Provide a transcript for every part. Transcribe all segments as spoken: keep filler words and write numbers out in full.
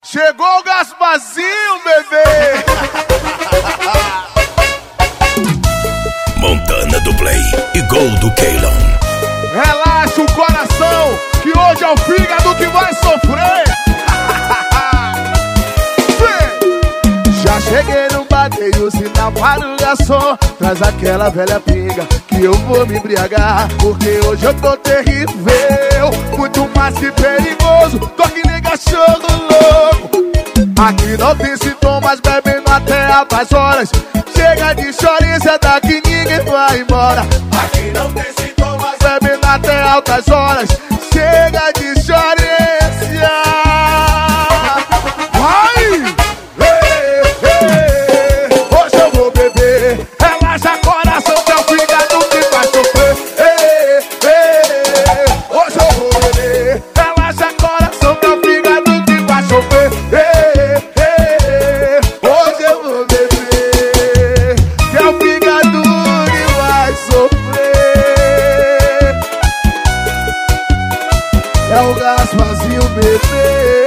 Chegou o Gasparzinho, bebê! Montana do Play e Gol do Keylon. Relaxa o coração, que hoje é o fígado que vai sofrer. Já cheguei no bateio, o sinal para o garçom. Traz aquela velha pinga que eu vou me embriagar, porque hoje eu tô terrível, muito mais que perigoso. Tô que nem cachorro louco. Aqui não tem sintomas, bebendo até altas horas. Chega de chorinha, daqui ninguém vai embora. Aqui não tem sintomas, bebendo até altas horas. Chega de chorinha. Vai! Hoje eu vou beber. Relaxa coração, que é o fígado que vai sofrer. Hoje eu vou beber. Relaxa coração, que é o fígado que vai sofrer. Hoje eu vou beber, que é o fígado que vai sofrer. É o Gasparzinho, bebê.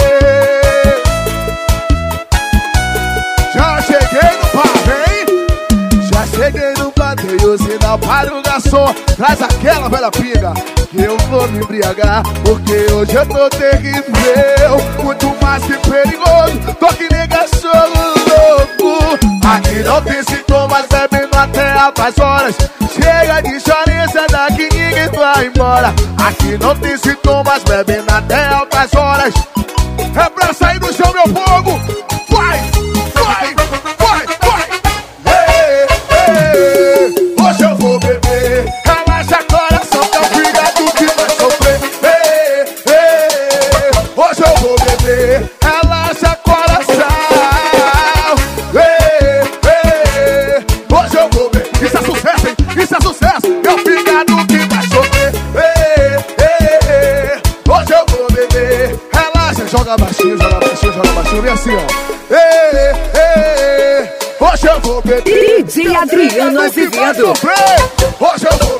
Já cheguei no bar, hein? Já cheguei no bateio, sinal para o garçom. Traz aquela velha pinga que eu vou me embriagar, porque hoje eu tô terrível, muito mais que perigoso. Tô que nem cachorro louco. Aqui não tem sintomas, bebendo até altas horas. Chega de chorinha, daqui ninguém vai embora. Aqui não tem sintomas, bebendo até altas horas. É pra sair do chão, meu povo. Vai, vai, vai, vai. Ei, ei, hoje eu vou beber. Relaxa coração, que é o fígado que vai sofrer. Ei, ei, hoje eu vou beber. Relaxa coração. Ei, ei, hoje eu vou beber. Isso é sucesso, hein? Isso é sucesso. É o fígado que vai sofrer. Ei, ei, hoje eu vou beber. Relaxa, joga baixinho, joga baixinho, joga baixinho. Vem assim, ó. Ei, ei, hoje eu vou beber. D J Adriano Azevedo. Hoje eu vou